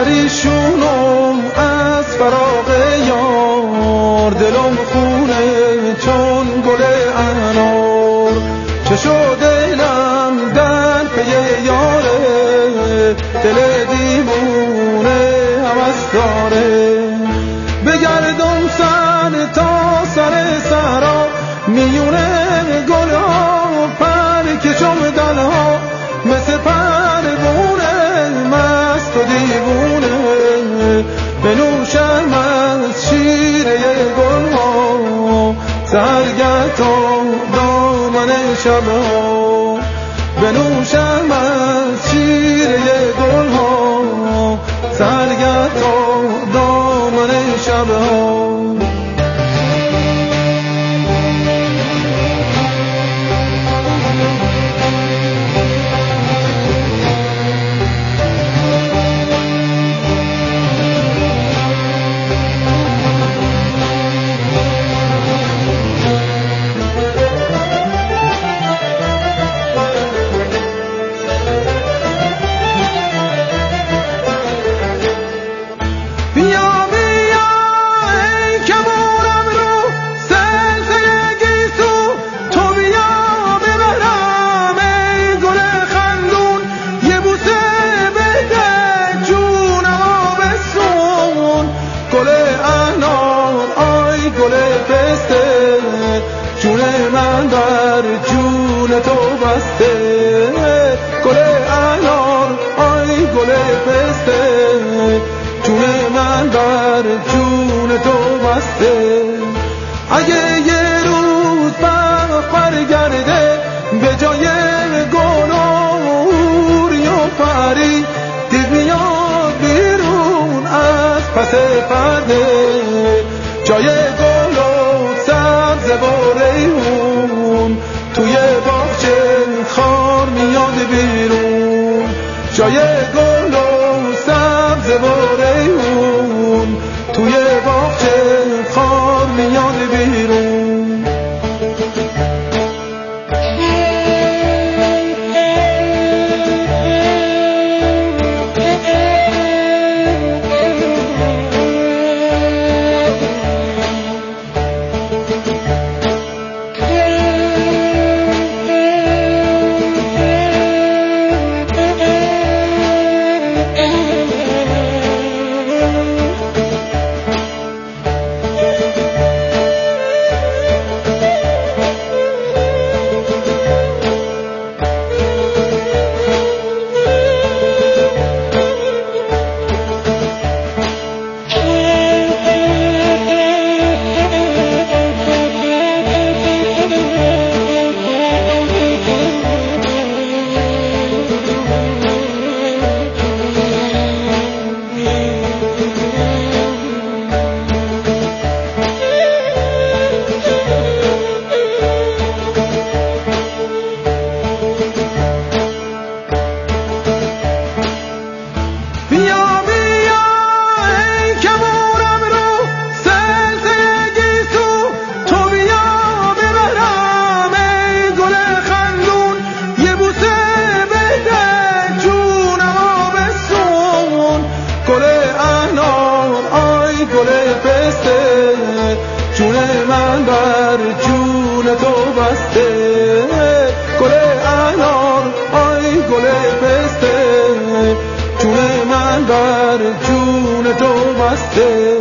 پریشونم از فراق یار، دلم خونه چون گل انار. چه شد دلم در پی یاره، دل دیوونه هوس داره. بگردم سر تا سر صحرا، میونه گلها پر کشم دلها، مثل پروونه مست و دیوونه. بنوشم از شیره گلها، سحرگه تا دامن شبها. بنوشم از شیره گلها، سحرگه تا دامن شبها. جون من بر جون تو بسته، گل انار آی گل پسته. جون من بر جون تو بسته. اگه یه روز بخت برگرده، به جای گل و حوری و پری، دیو میاد بیرون از پس پرده. جای گل و سبز و ریحون، توی باغچه خار میاد بیرون. جای گل و سبز و ریحون، توی باغچه خار میاد بیرون. جون من بر جون تو بسته، گل انار آی گل پسته. جون من بر جون تو بسته.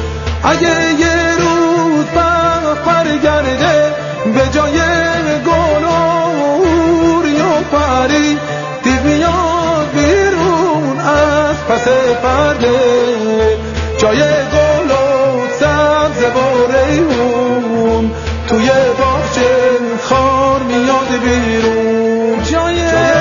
اگه یه روز بخت برگرده، به جای گل و حوری و پری، دیو میاد بیرون از پس پرده. جای گل و سبز و ریحون، توی باغچه خار میاد بیرون. جای